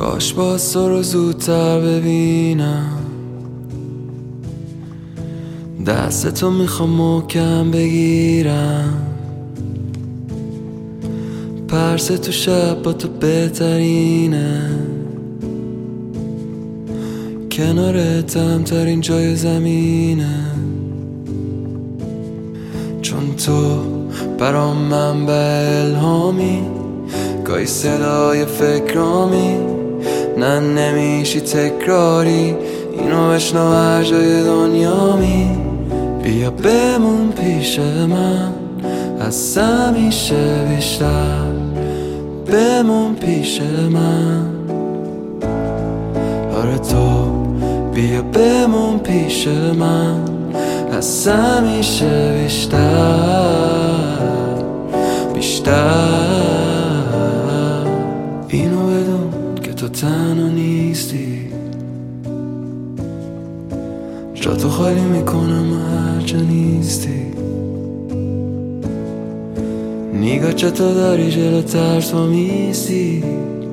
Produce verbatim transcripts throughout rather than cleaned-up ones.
کاش باز تو رو زودتر ببینم، دستتو میخوام محکم بگیرم، پرس تو شب با تو بهترینه، کنارتم ترین جای زمینه، چون تو برام منبع الهامی، گاهی صدای فکرامی، نه نمیشی تکراری، اینو بشنو هر جای دنیامی. بیا بمون پیش من از همیشه بیشتر، بمون پیش من، آره تو بیا بمون پیش من از همیشه بیشتر بیشتر. اینو بدون که تو تنها نیستی، جا تو خالی میکنم هر جا نیستی، نگاه چطور داری جلوتر تو میستی،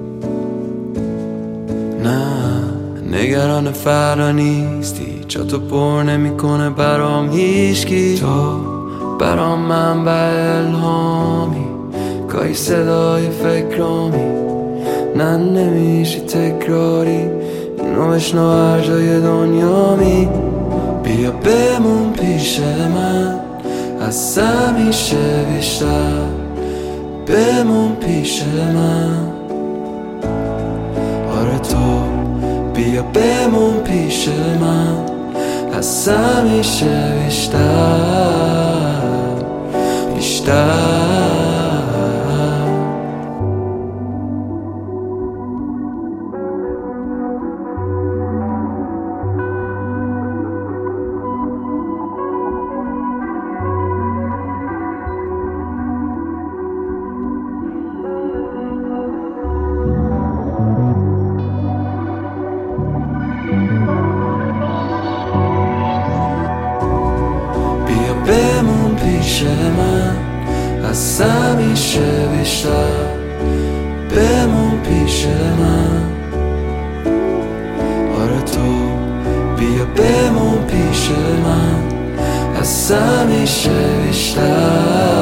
نه نگران فردا نیستی، جا تو پر نمیکنه برام هیچکی، تو برام منبع الهامی، گاهی صدای فکرامی، نه نمیشی تکراری، اینو بشنو هر جای دنیامی. بیا بمون پیش من از همیشه بیشتر، بمون پیش من، آره تو بیا بمون پیش من از همیشه بیشتر بیشتر. بمون پیش من از همیشه بیشتر، بمون پیش من، آره تو بیا بمون پیش من از همیشه بیشتر